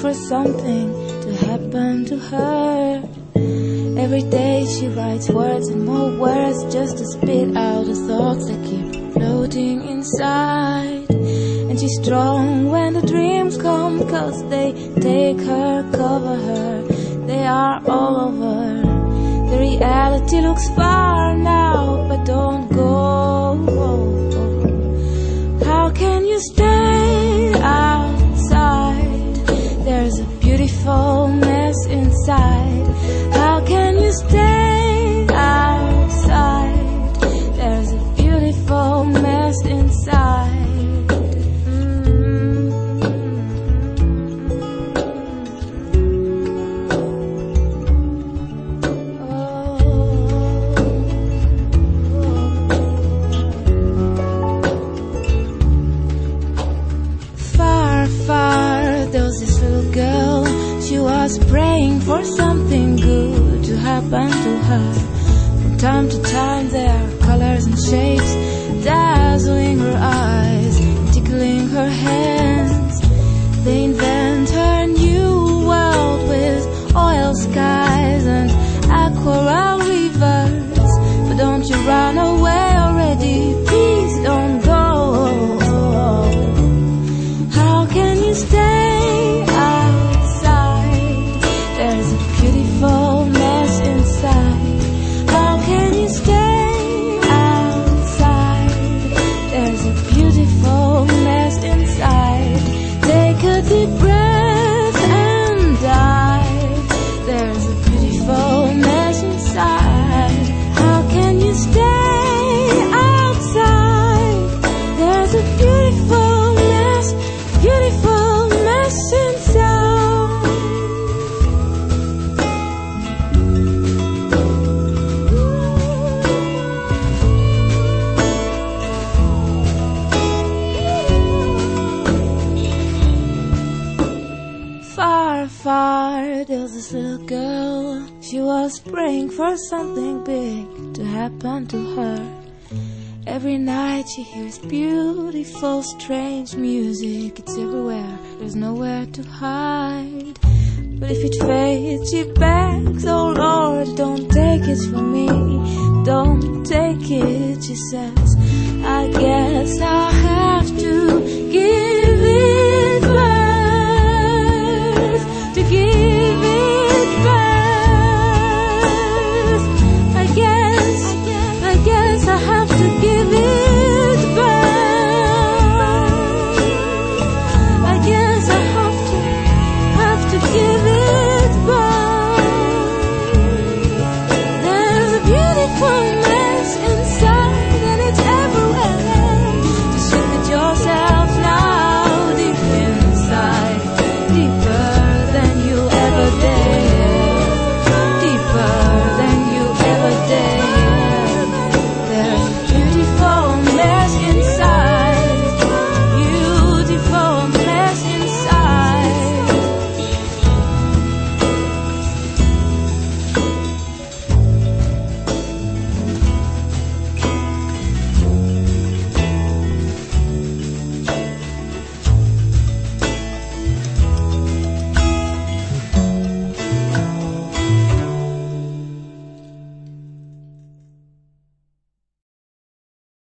for something to happen to her. Every day she writes words and more words just to spit out the thoughts that keep floating inside. And she's strong when the dreams come, 'cause they take her, cover her, they are all over. The reality looks far now, but don't go. How can you stay outside? There's a beautiful mess inside. How can you stay outside? There's a beautiful mess inside. Praying for something good to happen to her. From time to time there are colors and shapes dazzling her eyes, tickling her hands. They invent her new world with oil skies and aquarelle rivers. But don't you run away already, please don't go. How can you stay? Deep breath and die. There's a beautiful mess inside. How can you stay outside? There's a beautiful mess inside. Far, there's this little girl. She was praying for something big to happen to her. Every night she hears beautiful, strange music. It's everywhere, there's nowhere to hide. But if it fades, she begs, oh Lord, don't take it from me. Don't take it, she says. I guess I'll have